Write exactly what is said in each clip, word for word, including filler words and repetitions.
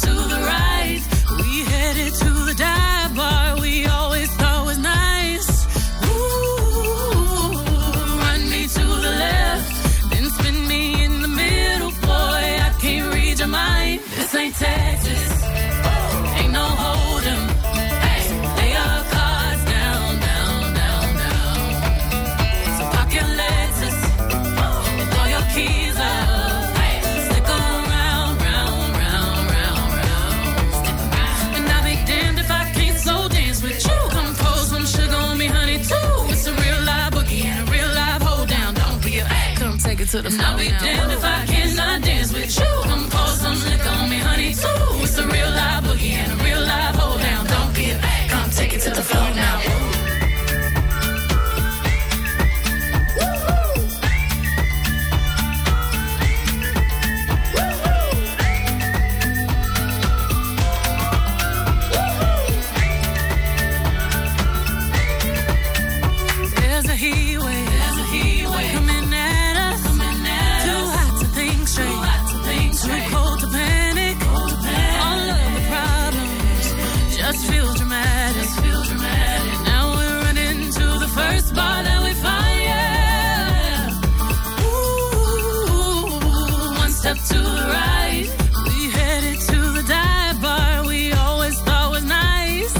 to the right. We headed to the dive bar we always thought was nice. Ooh, run me to the left, then spin me in the middle. Boy, I can't read your mind. This ain't Texas, ain't no hold'em. Hey, lay your cards down, down, down, down. So park your Lexus and throw your keys up. Hey, stick 'em round, round, round, round, round. And I'll be damned if I can't slow dance with you. Come pour some sugar on me, honey, too. It's a real live boogie and a real live hold down. Don't be a come take it to the floor. I'll be damned if I cannot dance with you. Come pour some liquor on me, honey, too. It's a real live boogie and a real live hold down. Don't be a come take it to the floor now. There's a heat wave, there's a heat wave coming at us, coming at too us. Hot to think straight, too hot to think straight, too cold to panic, cold to panic. All of the problems just feels dramatic, just feels dramatic. Now we're running to the first bar that we find, yeah. Ooh, one step to the right, we headed to the dive bar we always thought was nice.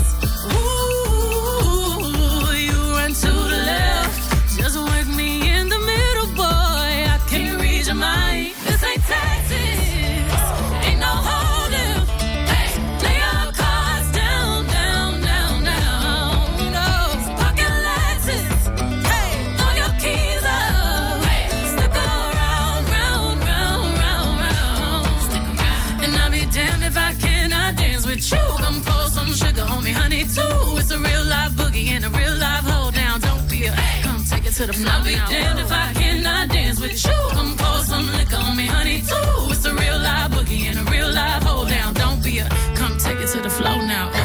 Ooh, you run to the left, just work me in the middle, boy. I can't read your mind. This ain't Texas, ain't no hold'em. Hey, lay your cards down, down, down, down. No, park your Lexus. Hey, throw your keys up. Hey, stick around, round, round, round, round. Stick around. And I'll be damned if I cannot dance with you. Come pour some sugar on me, honey, too. It's a real live boogie and a real live hold down. Don't be a come take it to the floor. I'll be damned if I cannot dance with you. Come pour some liquor on me, honey, too. It's a real live boogie and a real live hold down. Don't be a come take it to the floor now. Ooh.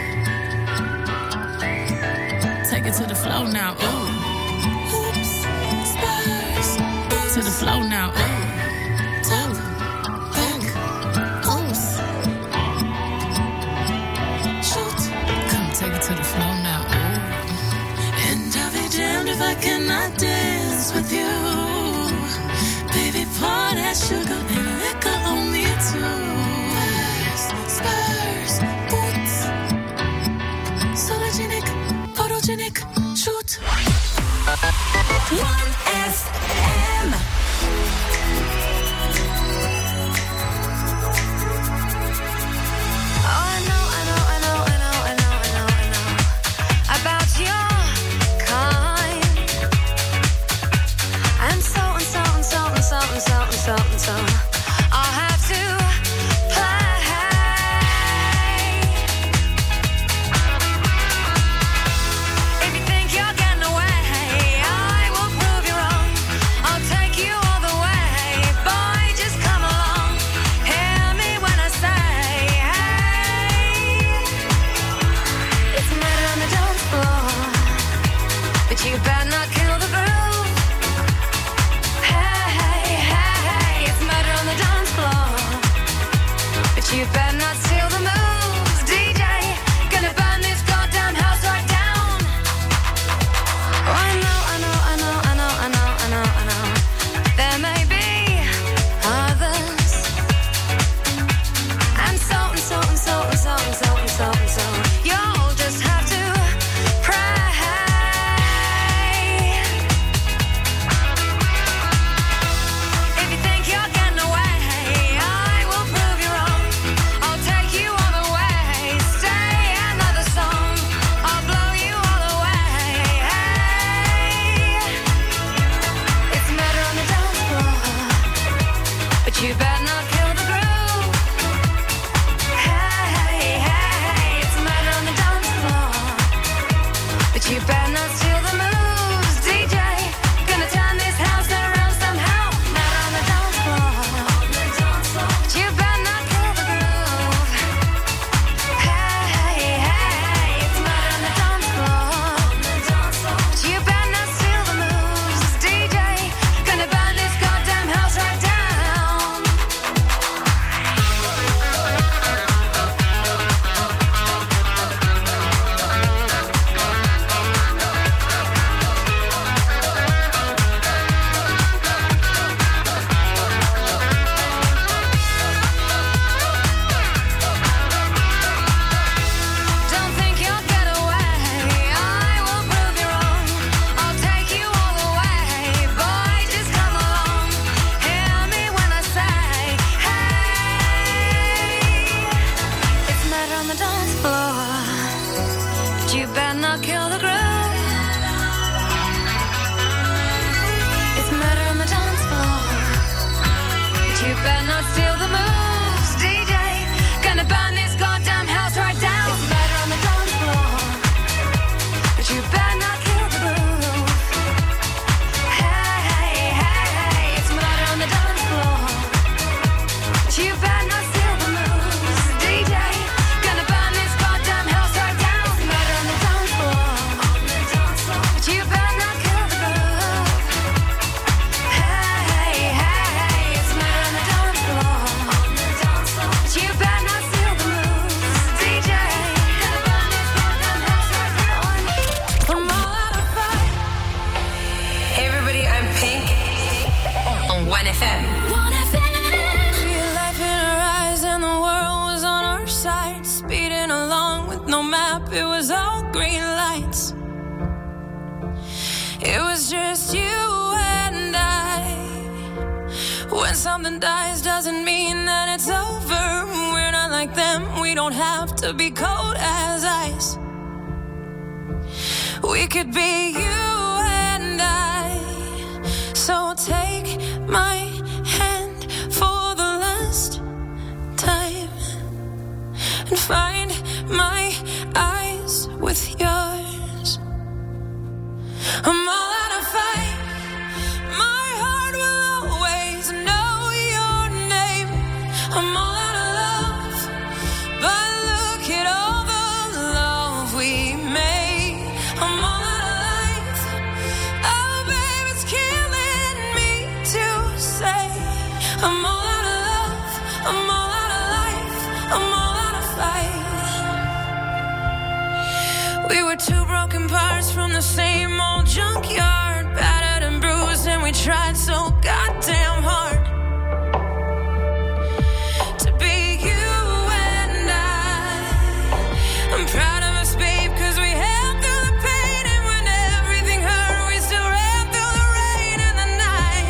Take it to the floor now. Ooh. Oops, spurs. To the floor now. Ooh. Talk, back, oops. Shoot, come take it to the floor now. Ooh. And I'll be damned if I cannot dance with you. Baby, pour that sugar and liquor on me too. Spurs, spurs, boots. Sologenic, photogenic, shoot. one F M. Oh, I know, I know, I know, I know, I know, I know, I know about your kind. And so and so and so and so and so and so and so I'll have to play. If you think you're getting away, I will prove you right. on the dance floor, but you better not kill the groove. It's murder on the dance floor, but you better not steal the moves. D J, gonna burn this goddamn house right down. It's murder on the dance floor, but you better not kill the groove. Hey, hey, hey, hey, it's murder on the dance floor, but you better not steal the moves. D J, gonna burn this goddamn house right down. It's murder on the dance floor, but you better not kill the groove. Hey, hey, hey, it's murder on the dance floor, but you better not steal the moves. D J, gonna burn this goddamn house right down. I'm all out of fight. Hey everybody, I'm Pink on one F M. Real life in our eyes and the world was on our side. Speeding along with no map, it was all green lights. It was just you and I. When something dies doesn't mean that it's over. We're not like them, we don't have to be cold as ice. We could be you and I. So take my hand for the last time and find my eyes with yours. I'm all out of fight. My heart will always know your name. I'm all out of love, but look at all the love we made. I'm all out of life. Oh, babe, it's killing me to say. I'm all out of love. I'm all out of life. I'm all out of fight. We were two broken parts from the same old junkyard, battered and bruised, and we tried so goddamn hard to be you and I. I'm proud of us, babe, cause we held through the pain, and when everything hurt, we still ran through the rain and the night.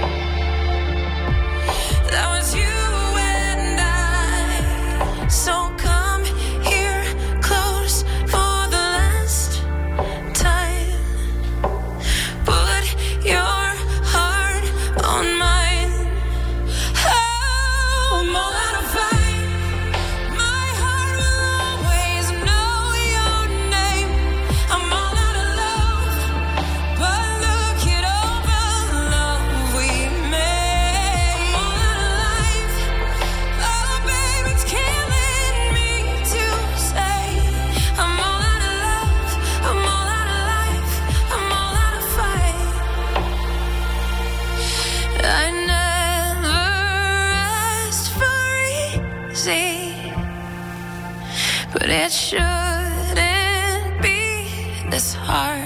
That was you and I. So come here close for the last time. Put your heart on mine. Oh, I'm all out of fight. My heart will always know your name. I'm all out of love, but look at all the love we made. I'm all out of life. Oh, babe, it's killing me to say. I'm all out of love. I'm all out of life. I'm all out of fight. I never asked for easy, but it shouldn't be this hard.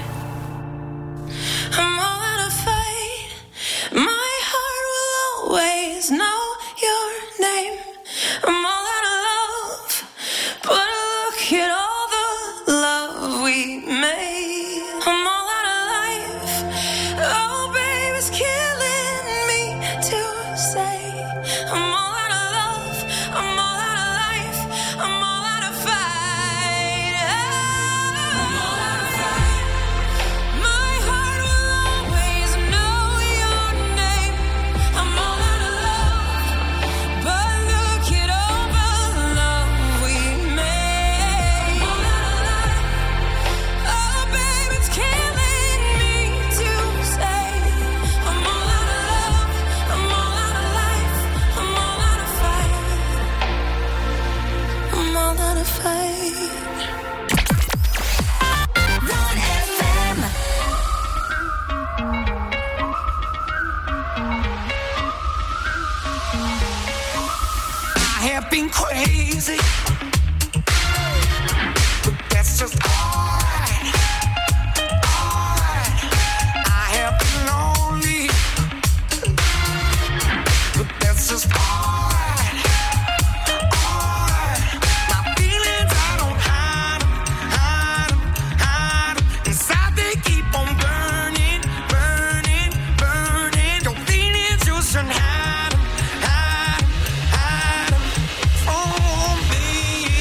I'm all out of fight. My heart will always know your name. I'm all out of love, but look at all the love we made. I'm all out of life. Oh, babe, it's killing me to say. I'm all out of love. I'm all out of life. I'm all out of fight. I'm all out of fight. My heart will always know your name. I'm all out of love, but look at all the love we made. I'm all out of life. Oh, babe, it's killing me to say. I'm all out of love. I'm all out of life. I'm all out of fight. I'm all out of fight. one F M. I have been crazy, but that's just alright. Alright. I have been lonely, but that's just alright. Alright. My feelings, I don't hide 'em, hide 'em, hide 'em. Inside they keep on burning, burning, burning. Your feelings, you shouldn't hide 'em, hide 'em, hide 'em from me.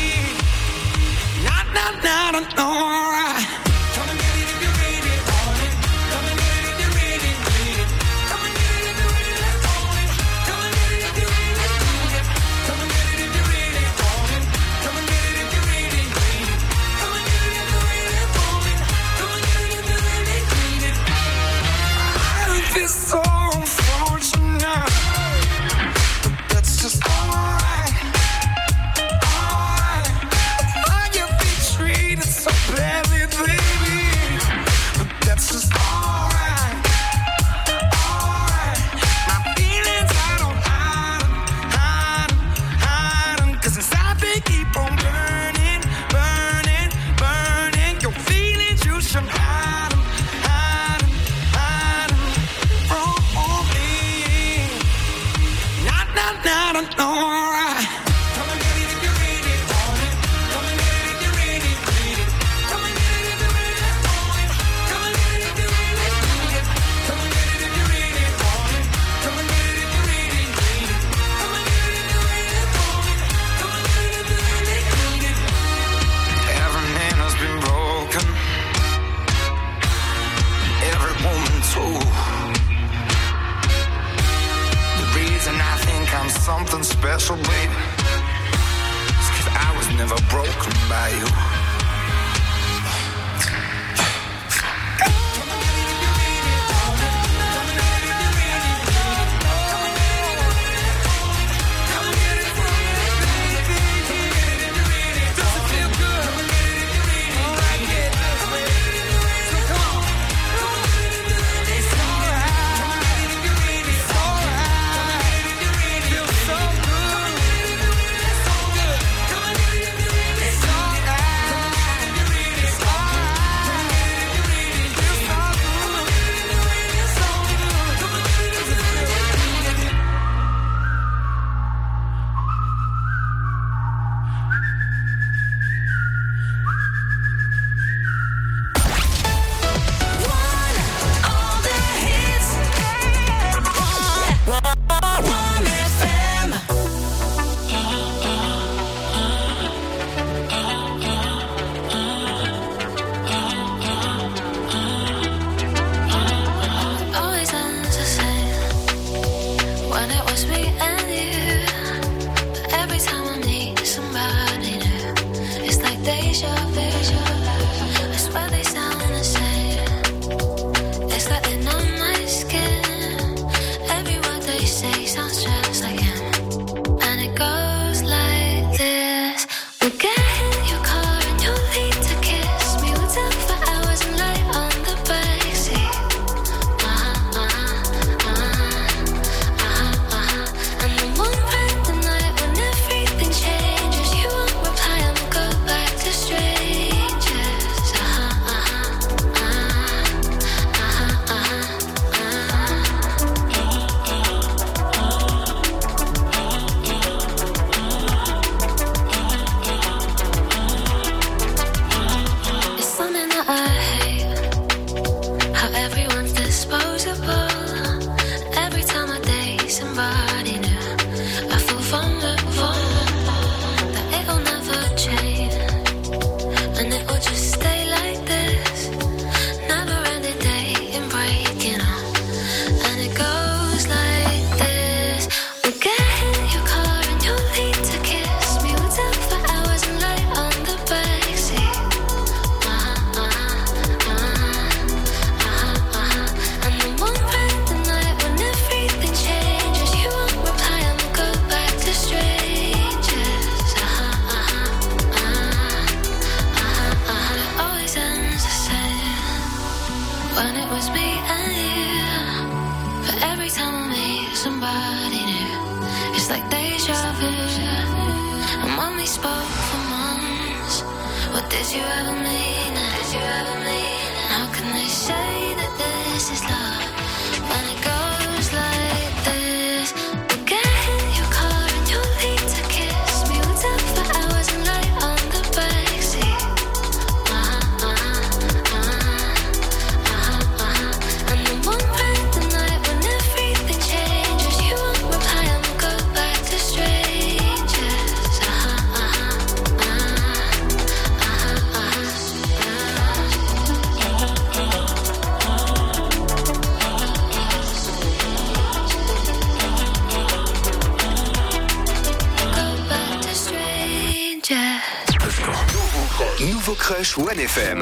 jazz. Nouveau Crush One F M.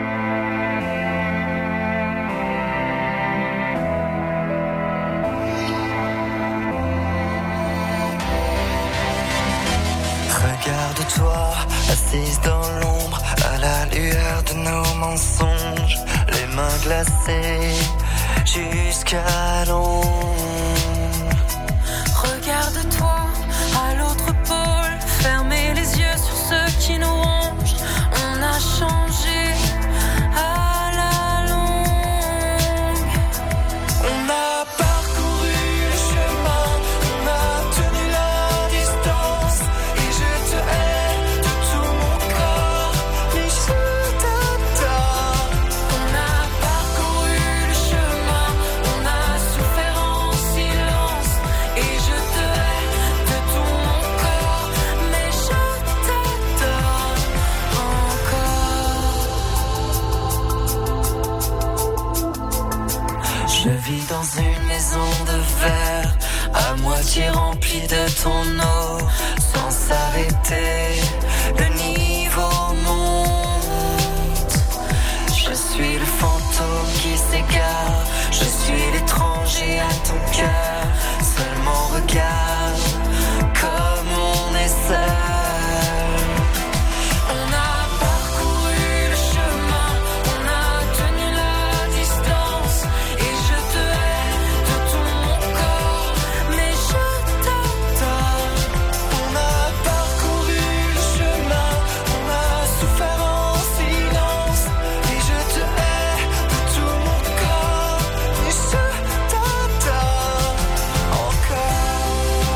Regarde-toi, assise dans l'ombre, à la lueur de nos mensonges, les mains glacées jusqu'à l'ombre. Regarde-toi à l'autre pôle, fermez les yeux sur ceux qui nous rongent. On a changé à la longue. On a parcouru le chemin, on a tenu la distance, et je te hais de tout mon corps, mais je t'adore. On a parcouru le chemin, on a souffert en silence, et je te hais de tout mon corps, mais je t'adore encore. Je vis dans une maison de verre, à moitié remplie de ton eau, sans s'arrêter, le niveau monte. Je suis le fantôme qui s'égare, je suis l'étranger à ton cœur, seulement regarde comme on est seul. On a parcouru le chemin, on a tenu la distance, et je te hais de tout mon corps, mais je t'adore. On a parcouru le chemin, on a souffert en silence, et je te hais de tout mon corps, mais je t'adore encore.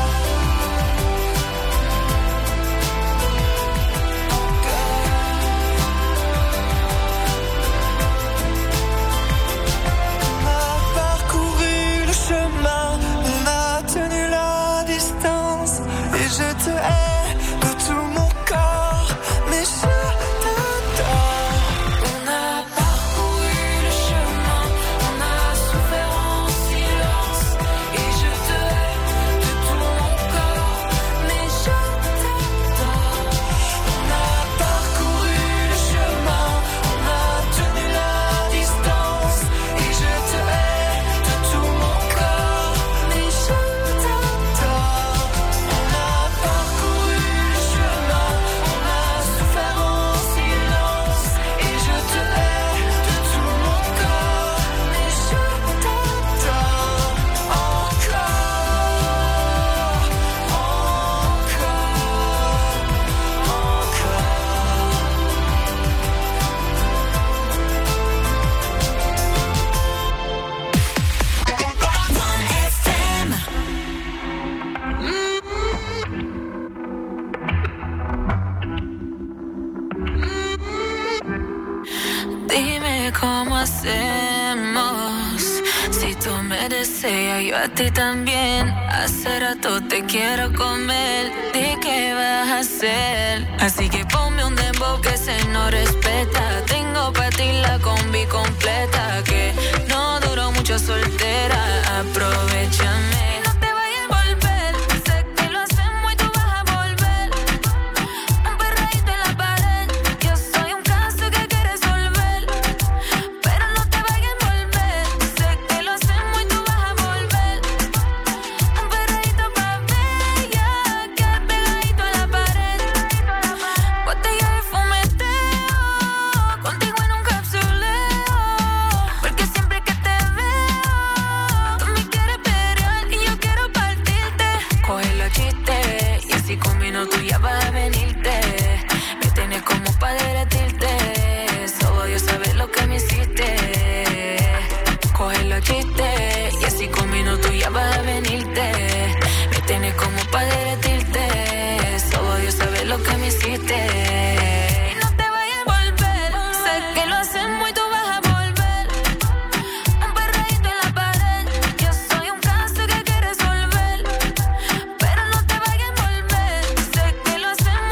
On a parcouru le chemin, on a tenu la distance, et je te hais de tout mon corps, mais je t'adore. On a parcouru le chemin, on a souffert en silence, et je te hais de tout mon corps, mais je t'adore. On a parcouru le chemin, on a tenu la distance, et je te hais de tout mon corps, mais je t'adore. On a parcouru le chemin, on a souffert en silence, et je te hais de tout mon corps, mais je t'adore encore, Dime cómo hacemos. Si tú me deseas, yo a ti también. Hace rato te quiero comer. ¿De qué vas a hacer? Así que ponme un dembow que se no respeta. Tengo pa' ti la combi completa. Que no duró mucho soltera. Aprovechame. No te vayas a volver. Sé que lo hacemos y tú vas a volver. Un perreíto en la pared. Yo soy un caso que hay que resolver. Pero no te vayas a volver. Sé que lo hacemos y tú vas a volver. Un perreíto pa' bella, que pegadito a la pared. Botella de fumeteo, contigo en un capsuleo. Porque siempre que te veo, tú me quieres pelear y yo quiero partirte. Coge los chistes y así con minutos ya vas a venirte. Me tienes como pa' derretirte. Solo Dios sabe lo que me hiciste. Coge los chistes y así con minutos ya vas a venirte. Me tienes como pa' derretirte. Solo Dios sabe lo que me hiciste. Y no te vayas a volver. Sé que lo hacemos y tú vas a volver. Un perreíto en la pared. Yo soy un caso que hay que resolver. Pero no te vayas a volver. Sé que lo hacemos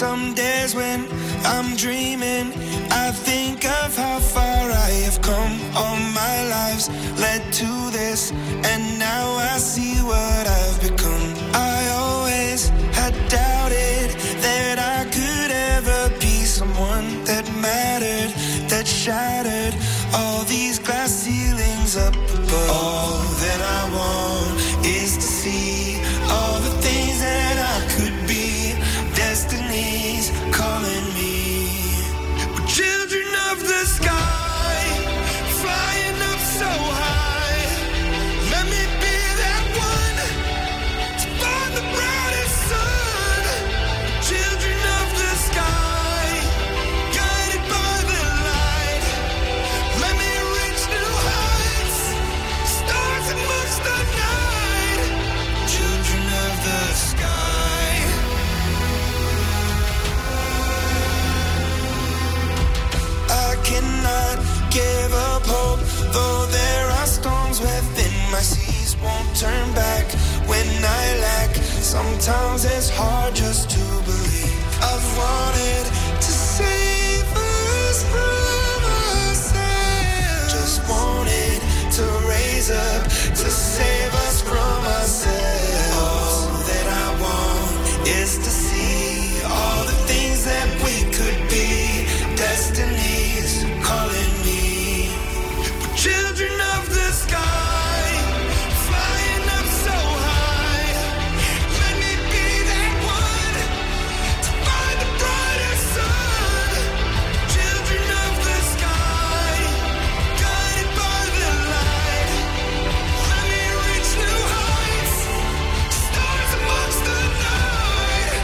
Some days when I'm dreaming, I think of how far I have come. All my lives led to this, and now I see what I've become. I always had doubted that I could ever be someone that mattered, that shattered all these glass ceilings up above. All that I want is to see all the things that I could be. Destiny's calling me. We're children of the sky, flying up so high. Let me be that one to find the brightest sun. Children of the sky, guided by the light. Let me reach new heights, stars amongst the night. Children of the sky. I cannot give up hope, though there are storms within my seas. Won't turn back when I lack. Sometimes it's hard just to believe. I've wanted to save us from ourselves. Just wanted to raise up to save us from ourselves. All that I want is to see all the things that we could be. Destiny's calling me. We're children of the sky, flying up so high. Let me be that one to find the brightest sun. Children of the sky, guided by the light. Let me reach new heights, stars amongst the night.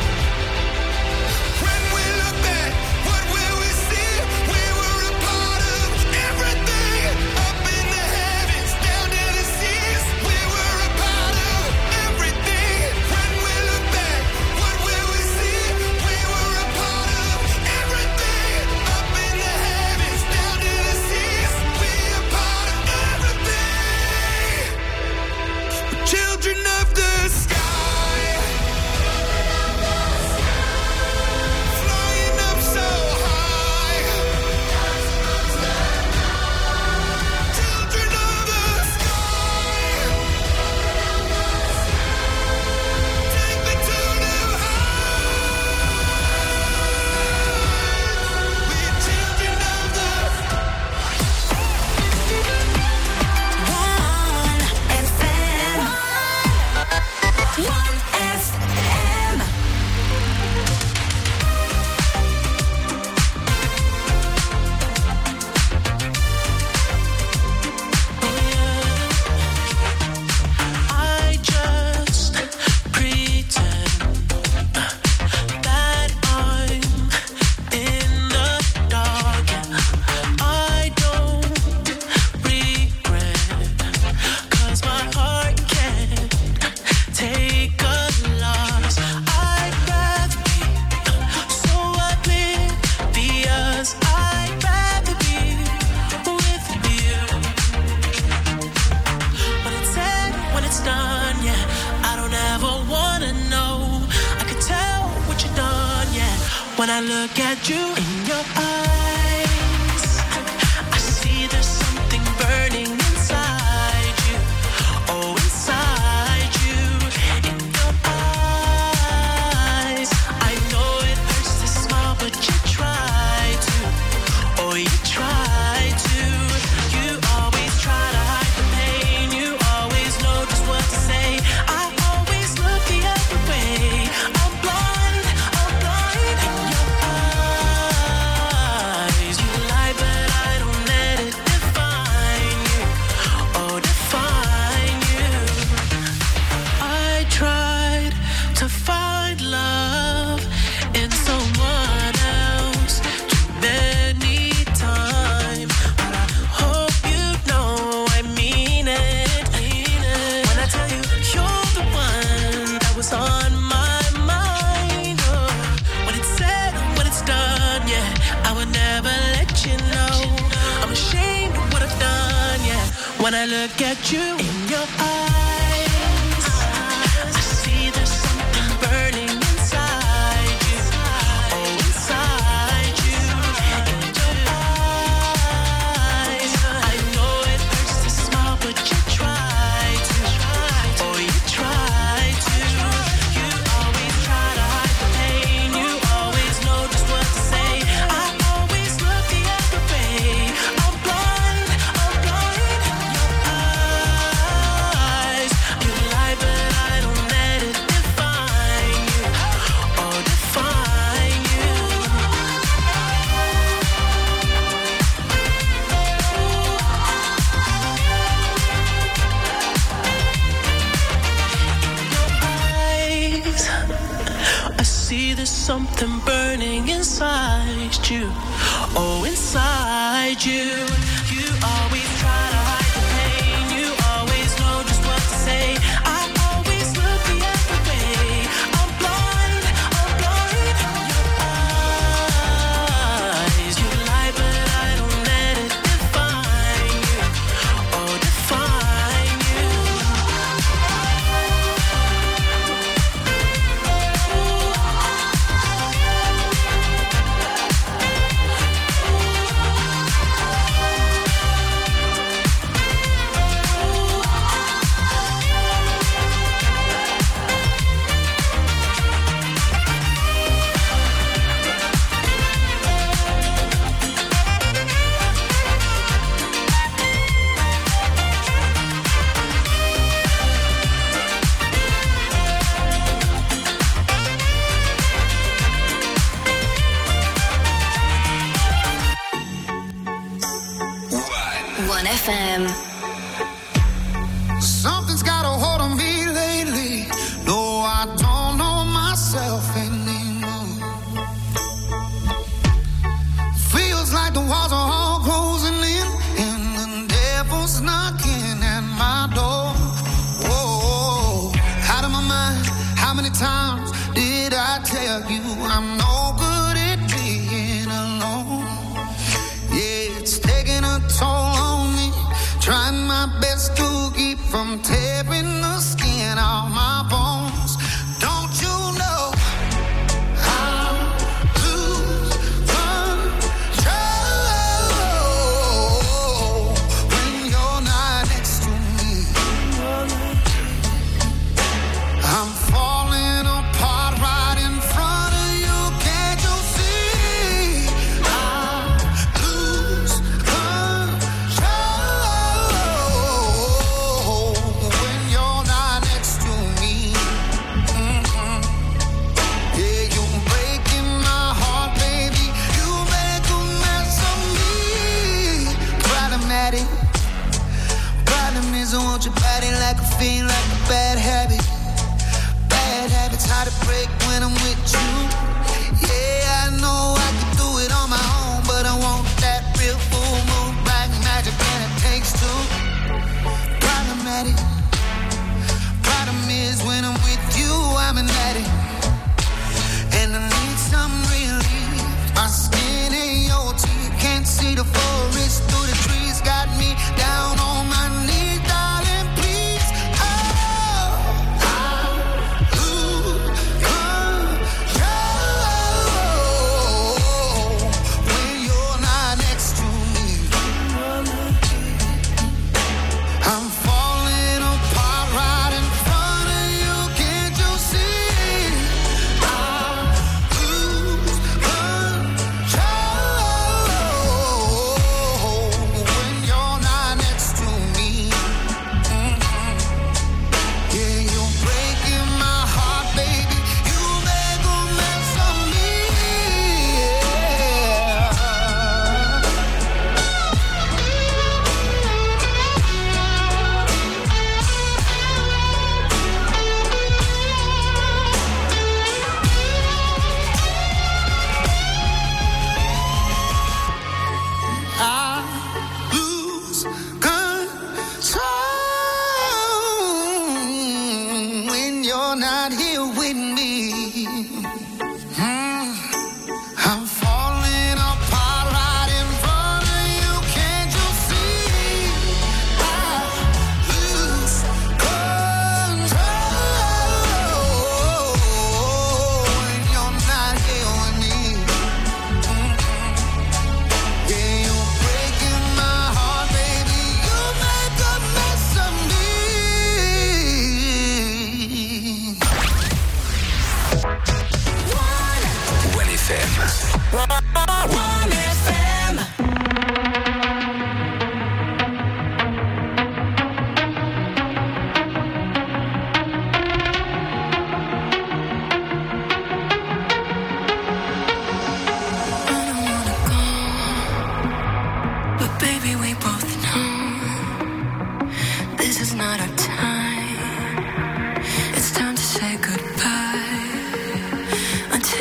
When we look back, what will we see? We were a part of everything, up in the heavens, down to the seas. We were a part of everything. When we look back, what will we see? We were a part of everything, up in the heavens, down to the seas. We a part of everything. Children of the sky, flying up so high. Children of the sky, take me to new heights. We're children of the One F M. I just pretend that I'm in the dark. I don't regret, 'cause my heart can't take a loss. I'd rather be so oblivious. I'd rather be with you. When it's said, when it's done, yeah, I don't ever wanna know. I can tell what you've done, yeah. When I look at you in your eyes, I see there's something burning inside you. Oh, inside you, in your eyes. I know it hurts to smile, but you try to. Oh, you try to. You always try to hide the pain. You always know just what to say. I always look the other way. I'm blind, I'm blind in your eyes. You lie, but I don't let it define you. Oh, define you. I tried to find love in someone else too many times, but I hope you know I mean it. When I tell you you're the one that was on my mind. Oh, when it's said, when it's done, yeah, I would never let you know. I'm ashamed of what I've done, yeah. When I look at you in your eyes, I see there's something burning inside you. see there's something burning inside you. Oh, inside you. You always try to hide the pain. You always know just what to say. I always look the other way. I'm blind, I'm blind. Your eyes, you lie, but I don't let it define you. Oh, define you. one F M. Something's got a hold on me lately. No, I don't know myself anymore. Feels like the walls are all closing in, and the devil's knocking at my door. Whoa, out of my mind. How many times did I tell you I'm no good at being alone? Yeah, it's taking a toll on me. Trying my best to keep from tearing the skin off my bones. Don't you know I'll lose control when you're not next to me? I'm falling apart right in front of you. Can't you see? I'll lose control when you're not next to me. Mm-mm. Yeah, you're breaking my heart, baby. You make a mess of me. Problematic. Problem is I want your body like a fiend, like a bad habit. Bad habits hard to break when I'm with you. Yeah, I know I can do it on my own, but I want that real full moon, black magic, and it takes two. Problematic. Problem is when I'm with you, I'm an addict, and I need some relief. My skin ain't your teeth, can't see the forest through the trees. Got me down on my knees, darling, please. Oh, I'll lose control when you're not next to me. I'm falling apart right in front of you. Can't you see? I'll lose control when you're not next to me. Mm-mm. Yeah, you're breaking my heart, baby. You make a mess of me. Yeah. I lose control when you're not here with me. Hmm. I'm falling apart right in front of you. Can't you see? I lose control when you're not here with me. Yeah, you're breaking my heart, baby. You make a mess of me. one F M. one F M. But baby, we both know this is not our time. It's time to say goodbye. Until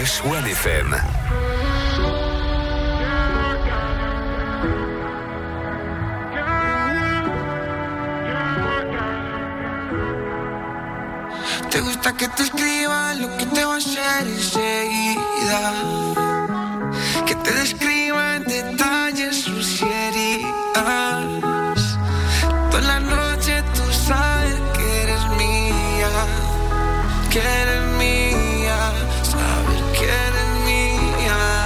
Crush One F M. Te gusta que te escriba lo que te voy a hacer enseguida, que te describa en detalles sus heridas. Toda la noche tú sabes que eres mía, que eres mía, sabes que eres mía.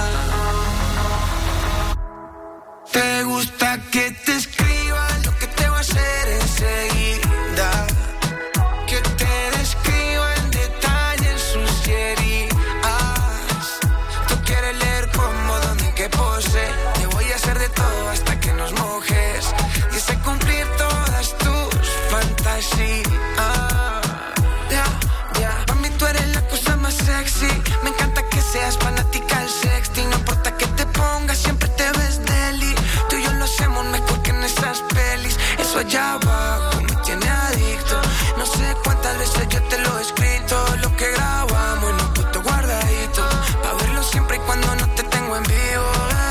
Te gusta que te escriba lo que te voy a hacer enseguida, que te describa en detalles sus heridas. Tú quieres leer cómo, dónde y qué pose. Te voy a hacer de todo hasta que nos mojes y sé cumplir todas tus fantasías. Ya, ya. Para mí tú eres la cosa más sexy. Me encanta que seas fanática del sexting. No importa que te pongas, siempre te ves deli. Tú y yo lo hacemos mejor que en esas pelis. Eso allá abajo me tiene adicto. No sé cuántas veces yo te lo he escrito. Lo que grabamos en un puto guardadito, pa' verlo siempre y cuando no te tengo en vivo.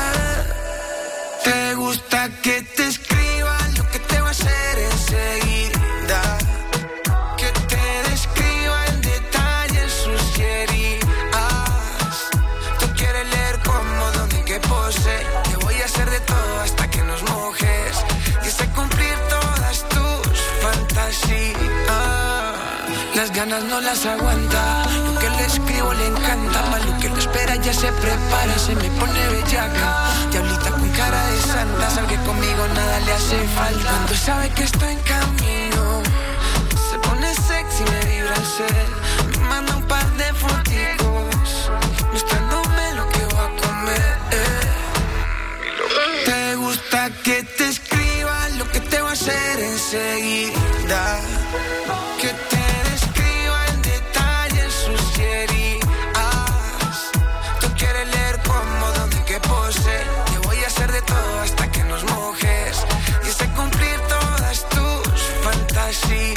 Te gusta que te escriba lo que te voy a hacer enseguida, que te describa en detalles sus heridas. Tú quieres leer cómo, dónde y qué pose. Te voy a hacer de todo hasta que nos mojes y sé cumplir todas tus fantasías. Las ganas no las aguanta, lo que le escribo le encanta. Pa' lo que lo espera ya se prepara, se me pone bellaca. Diablita con cara de santa, sabe que conmigo nada le hace falta. Cuando sabe que estoy en camino, se pone sexy, me vibra el ser. Me manda un par de foticos, mostrándome lo que voy a comer. Te gusta que te escriba lo que te voy a hacer enseguida, que te describa en detalles sus heridas. Tú quieres leer cómo, dónde y qué pose. Te voy a hacer de todo hasta que nos mojes y sé cumplir todas tus fantasías.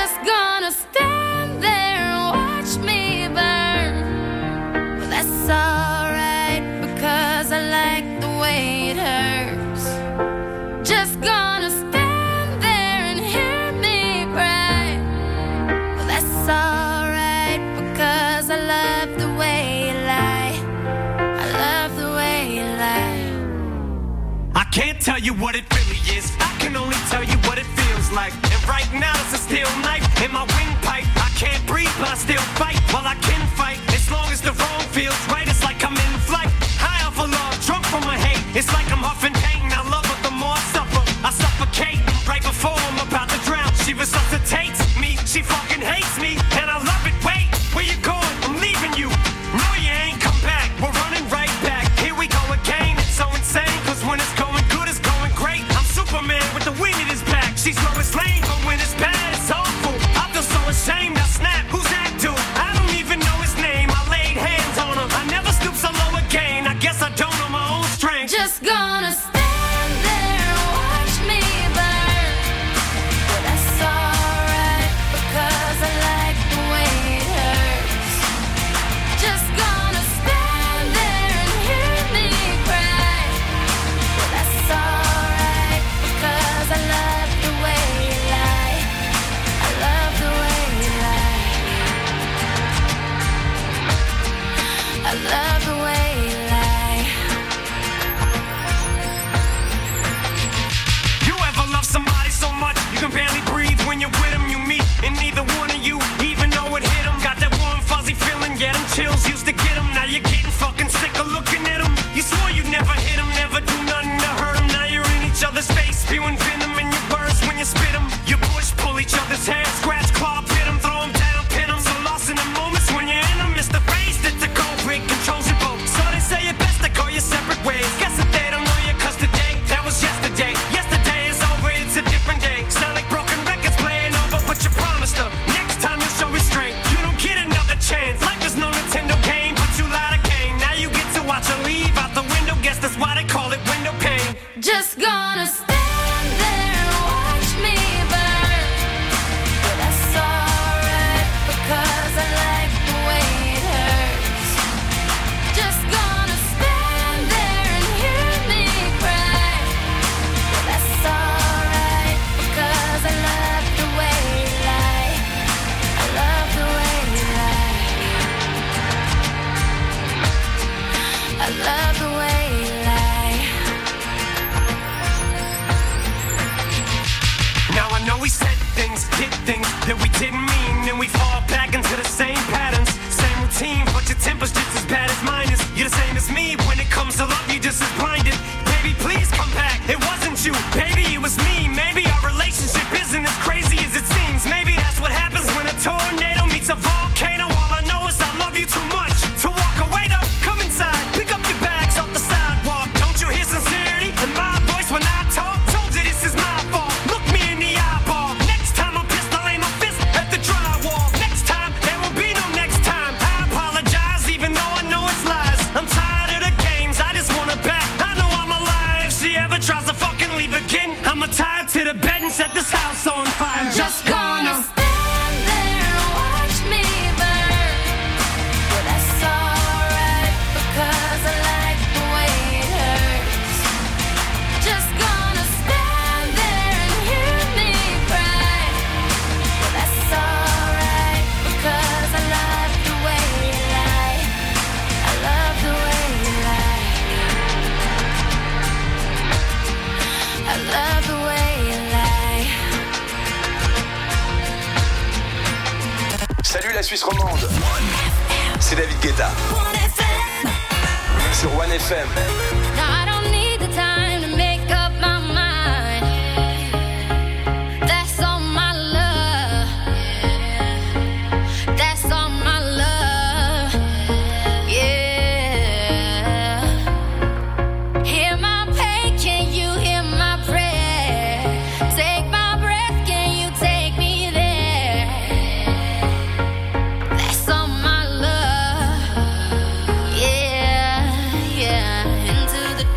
Just gonna stand there and watch me burn. Well, that's alright because I like the way it hurts. Just gonna stand there and hear me cry. Well, that's alright because I love the way you lie. I love the way you lie. I can't tell you what it really is. I can only tell you what it feels like. And right now it's a steel knife in my windpipe. I can't breathe, but I still fight. Well, I can fight as long as the wrong feels right. It's like I'm in flight, high off of love, drunk from my hate. It's like I'm huffing pain. I love her the more I suffer. I suffocate right before I'm about to drown. She resuscitates me. She fucking hates me, and I love it. Wait, where you going? I'm leaving you. No, you ain't come back. We're running right back. Here we go again. It's so insane, cause when it's going good, it's going great. I'm Superman with the wind in his back. She's Lois Lane, but when it's bad, it's awful. I feel so ashamed. I snap. Who's that dude? I don't even know his name. I laid hands on him. I never stoop so low again. I guess I don't know my own strength. Just gonna stand there and watch me burn. Well, that's alright because I like the way it hurts. Just gonna stand there and hear me cry. Well, that's alright because I love the way you lie. I love the way you lie. I love the way you lie. You ever love somebody so much you can barely breathe when you're with them? You meet and neither one of you even know it hit them. Got that warm fuzzy feeling, yeah, them chills used to get them. Now you're getting fucking sick of looking at them. You swore you'd never hit them, never do nothing to hurt them. Now you're in each other's face, spewing venom in your words when you spit them. You push, pull each other's hair, scratch, claw, pit them, throw them down, pin them. So lost in the moments when you're in them, it's the face that the cold break controls your boat. So they say it best to go your separate ways. Guess that they don't know you cause today, that was yesterday. Yesterday is over, it's a different day. Sound like broken records playing over, but you promised her next time you'll show restraint. You don't get another chance. Life is no Nintendo game, but you lied again. Now you get to watch her leave out the window. Guess that's why they call it window pane. Just gonna stand there and watch me burn. Well, that's alright because I like the way it hurts. Just gonna stand there and hear me cry. Well, that's alright because I love the way you lie. I love the way you lie. I love the way you lie. Now I know we said things, did things that we didn't mean, and we fall back into the same patterns, same routine, but your temper's just as bad as mine is. You're the same as me, when it comes to love, you're just as blinded. Baby, please come back, it wasn't you, baby, it was me. Maybe our relationship isn't as crazy as it seems. Maybe that's what happens when a tornado meets a volcano. All I know is I love you too much to walk away. Though, come inside, pick up your bags off the sidewalk. Don't you hear sincerity in my voice when I talk? Told you this is my fault. Look me in the eyeball. Next time I'm pissed, I'll aim my fist at the drywall. Next time, there will be no next time. I apologize, even though I know it's lies. I'm tired of the games, I just wanna back. I know I'm alive. If she ever tries to fucking leave again, I'ma tie her to the bed and set this house on fire. Just gonna stand there and watch me burn. Well, that's alright because I like the way it hurts. Just gonna stand there and hear me cry. Well, that's alright because I love the way you lie. I love the way you lie. I love the way you lie. Salut la Suisse romande. C'est David Guetta sur One F M. Now I don't need the time to make up my mind. That's all my love. That's all my love. Yeah. Hear my pain, can you hear my prayer? Take my breath, can you take me there? That's all my love. Yeah, yeah. Into the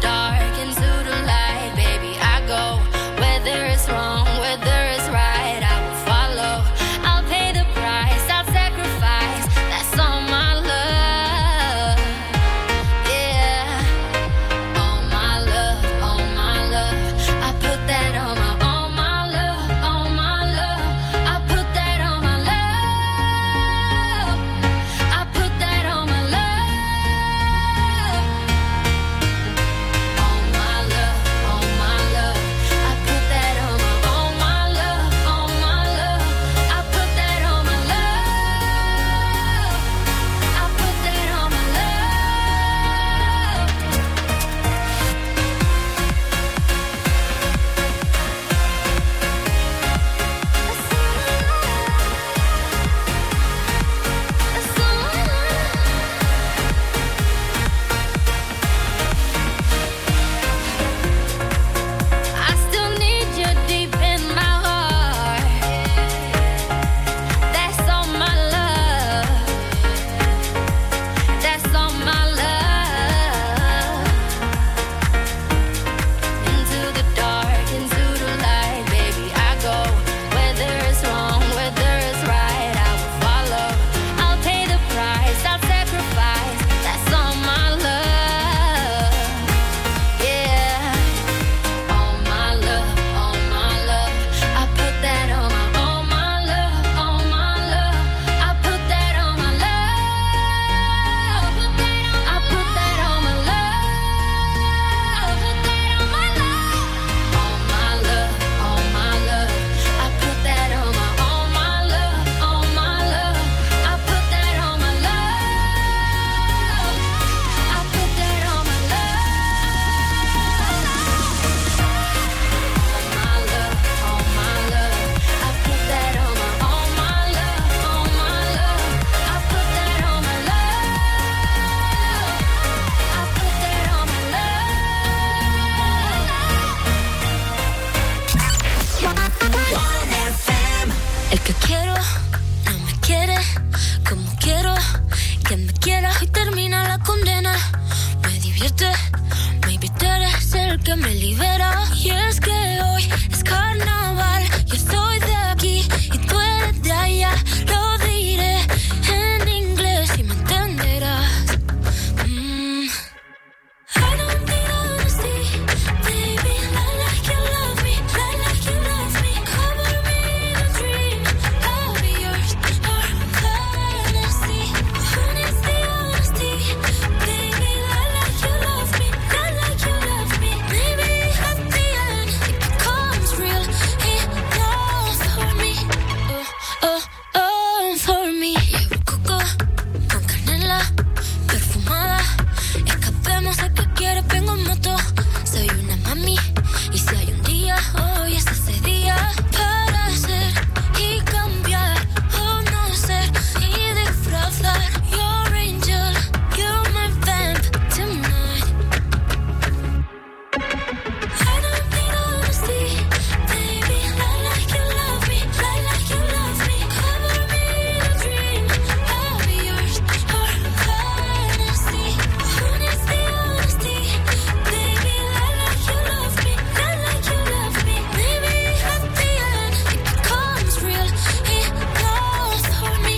quiere como quiero, que me quiera y termina la condena. Me divierte, maybe tú eres el que me libera. Y es que hoy es carnaval, yo estoy de aquí y tú eres de allá. Lo diré en inglés y me entenderás. Mm. I don't need honesty, baby. I like you love me, I like you love me. Cover me in a dream, I'll be yours or fantasy. Who needs the honesty, baby? I like you love me, I like you love me. Maybe at the end it becomes real enough for me. Oh, oh, oh, for me. Llevo coco con canela perfumada. Escapemos a que quieres, vengo en moto. Soy una mami y si hay un día, hoy es ese día para ser y cambiar o no ser y disfrazar. Your angel, you're my vamp tonight. I don't need honesty, baby. I like you love me, I like you love me. Cover me in a dream, I'll be yours or fantasy. Who needs the honesty, baby? I like you love me, I like you love me. Maybe at the end it becomes real enough for me.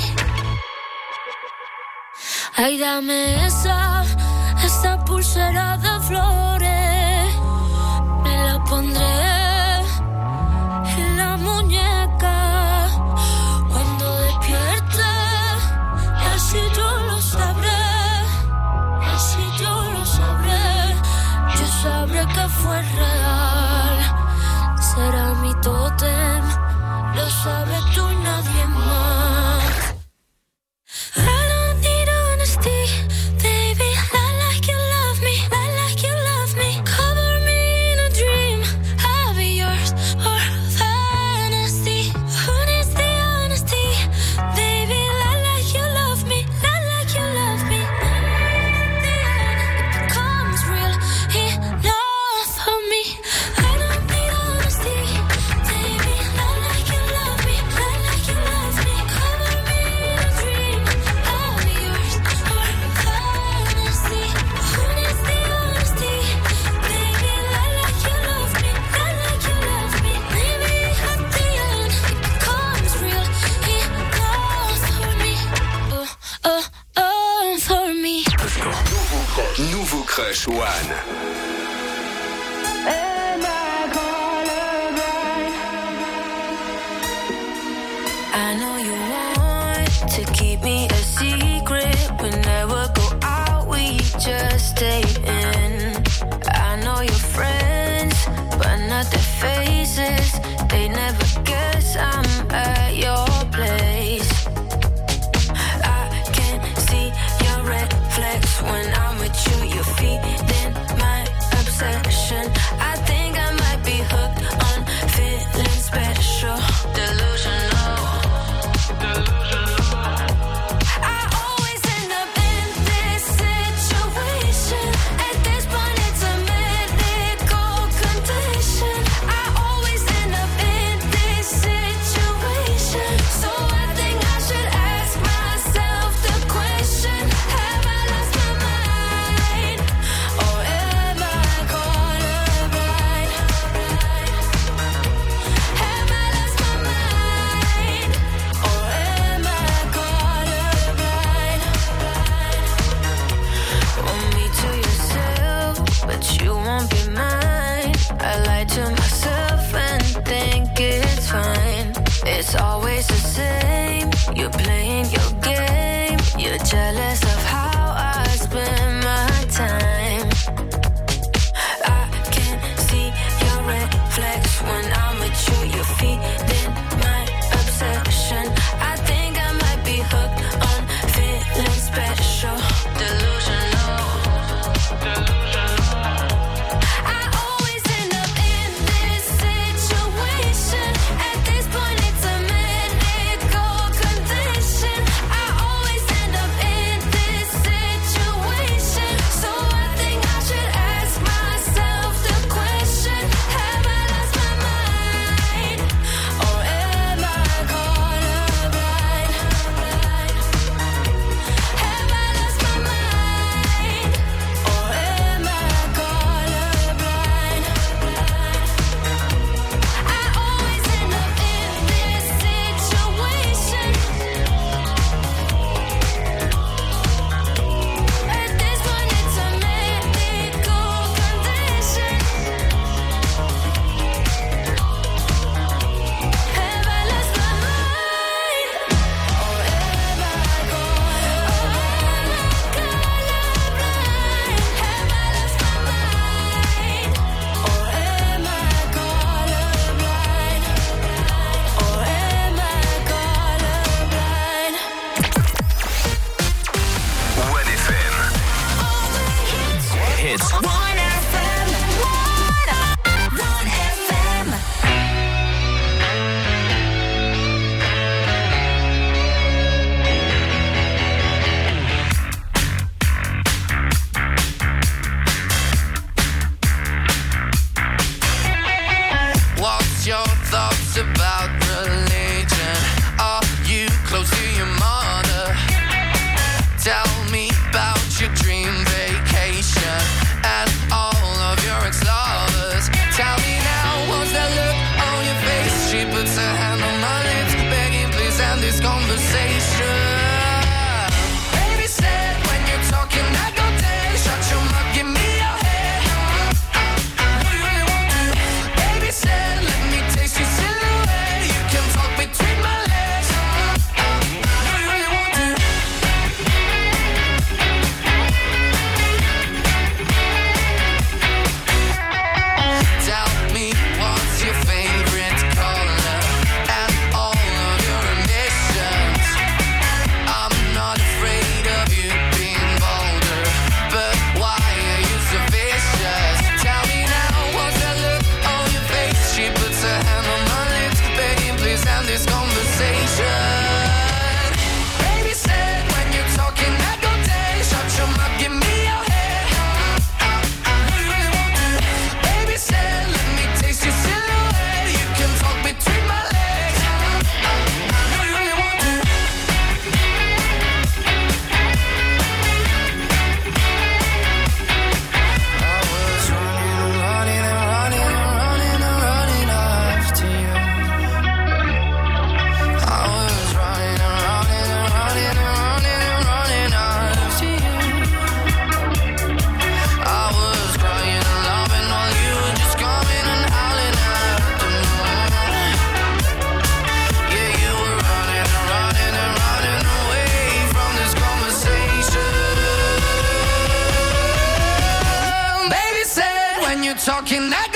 Ay, dame esa, esa pulsera de flores. Me la pondré en la muñeca cuando despierte. Y así yo lo sabré, así yo lo sabré. Yo sabré que fue real. Será mi tótem, lo sabes tú y nadie más. I don't need honesty, baby. I like you love me, I like you love me. Cover me in a dream, I'll be yours or fantasy. Who needs the honesty, baby? I like you love me, I like you love me. At the end it becomes real enough for me. I don't need honesty, baby. I like you love me, I like you love me. Cover me in a dream, I'll be yours or fantasy. Who needs the honesty, baby? I like you love me, I like you love me. Maybe at the end it becomes real enough for me. Oh, oh, oh, for me. Nouveau Crush One. I know you want to keep me a secret. We never go out, we just stay in. I know your friends, but not their faces. They never guess I'm at your place. I can see your red flags when I'm with you. You're feeding my obsession. I think I might be hooked on feeling special. Delusional. I always end up in this situation. At this point it's a medical condition. I always end up in this situation. So I think I should ask myself the question: have I lost my mind? Or am I colorblind? Have I lost my mind? Or am I colorblind? Want me to yourself, but you won't be mine. I lie to myself and think it's fine. It's always the same. You're playing your game. You're jealous of how I spend my time. I can see your red flags when I'm with you. You're feeding my obsession. I think I might be hooked on feeling special. Delusional. I always end up in this situation. At this point it's a medical condition. I always end up in this your mother. Tell me about your dream vacation and all of your ex-lovers. Tell me now, what's that look on your face? She puts her hand on my lips, begging please end this conversation. Baby said when you're talking I go dead. Shut your mouth, give me your head. What do you really want to? Baby said let me taste your silhouette. You can talk between my legs. What do you really want to? Tell me what's your favorite color and all of your ambitions. I'm not afraid of you being bolder, but why are you so vicious? Tell me now, what's that look on your face? She puts her hand on my lips, begging please end this conversation. Baby said when you're talking I go dead. Shut your mouth, give me your head. What do you really want to? Baby said let me taste your silhouette. You can talk between my legs. What do you really want to? I was running and running and running and running and running after you. I was running and running and running and running and running after you. I was crying and loving while you were just coming and howling after me. Yeah, you were running and running and running away from this conversation. Baby said when you're talking I